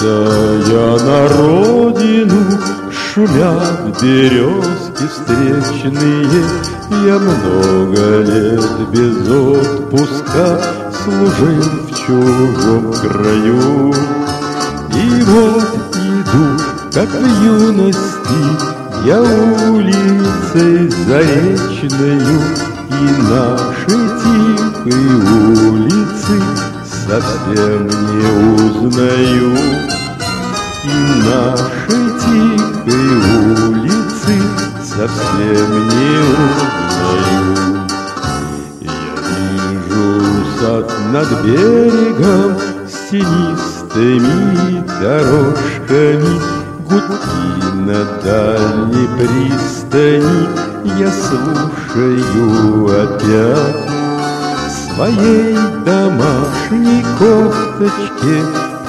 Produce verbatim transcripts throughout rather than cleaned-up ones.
я на родину, шумят березки встречные. Я много лет без отпуска служил в чужом краю. И вот иду, как в юности, я улицей заречною, и наши тихие улицы совсем не узнаю. И наши тихие улицы совсем не узнаю. Я вижу сад над берегом с тенистыми дорожками, гудки на дальней пристани. Я слушаю опять своей домашней кофточке,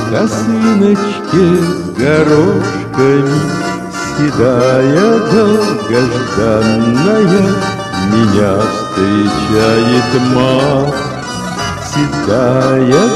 косыночке с горошками. Седая долгожданная меня встречает мать. Седая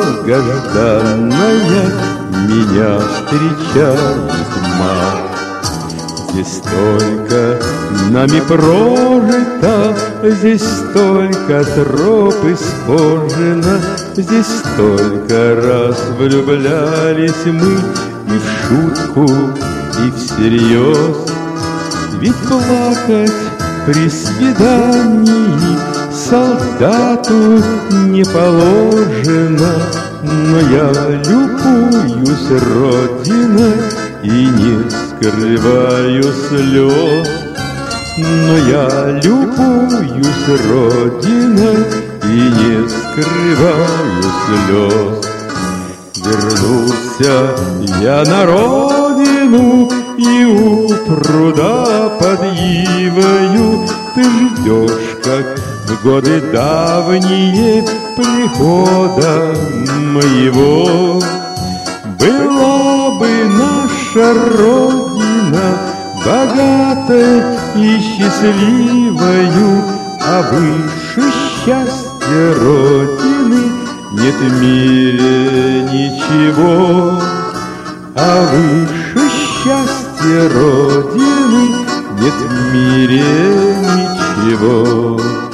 долгожданная меня встречает мать. Здесь столько нами прожито, здесь столько троп исхожено, здесь столько раз влюблялись мы и в шутку, и всерьез. Ведь плакать при свидании солдату не положено. Но я любуюсь родиной и не скрываю слез. Но я любуюсь родиной и не скрываю слез. Вернулся я на родину, и у пруда под ивою ты ждешь, как в годы давние, прихода моего. Была бы наша родина богатой и счастливою, а выше счастья родины нет в мире ничего. А выше счастья родины нет в мире ничего.